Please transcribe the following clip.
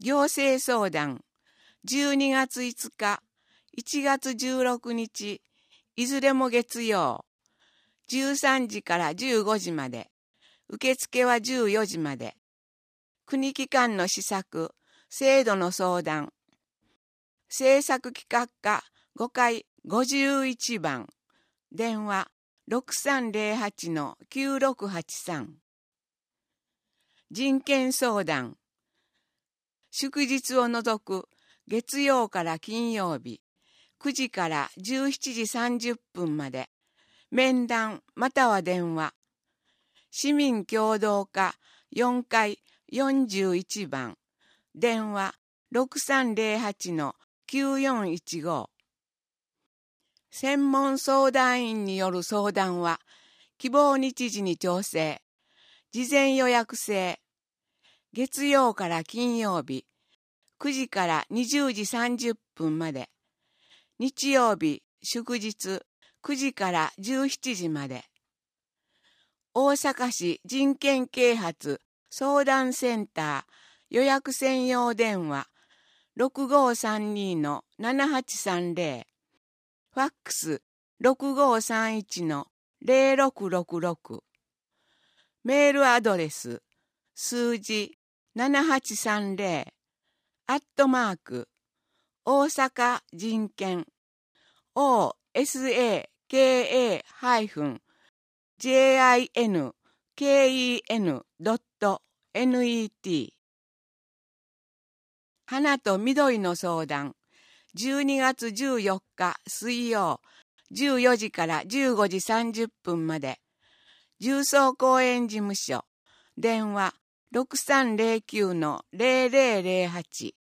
行政相談12月5日、1月16日、いずれも月曜、13時から15時まで、受付は14時まで。国機関の施策、制度の相談。政策企画課5階51番。電話6308-9683。人権相談。祝日を除く月曜から金曜日、9時から17時30分まで、面談または電話。市民協働課4階41番。電話6308-9415。専門相談員による相談は、希望日時に調整。事前予約制。月曜から金曜日、9時から20時30分まで。日曜日、祝日、9時から17時まで。大阪市人権啓発相談センター予約専用電話6532-7830。ファックス6531-0666。メールアドレス数字7830大阪人権 osaka-jin-ken.net。 花と緑の相談12月14日水曜14時から15時30分まで。重曹公園事務所電話6309-0008。